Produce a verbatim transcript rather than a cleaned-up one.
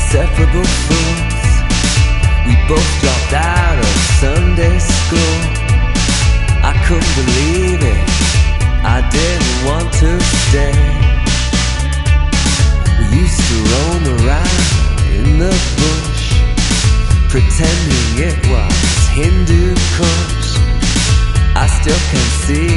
inseparable fools. We both dropped out of Sunday school. I couldn't believe it, I didn't want to stay. We used to roam around in the bush, pretending it was Hindu Kush. I still can see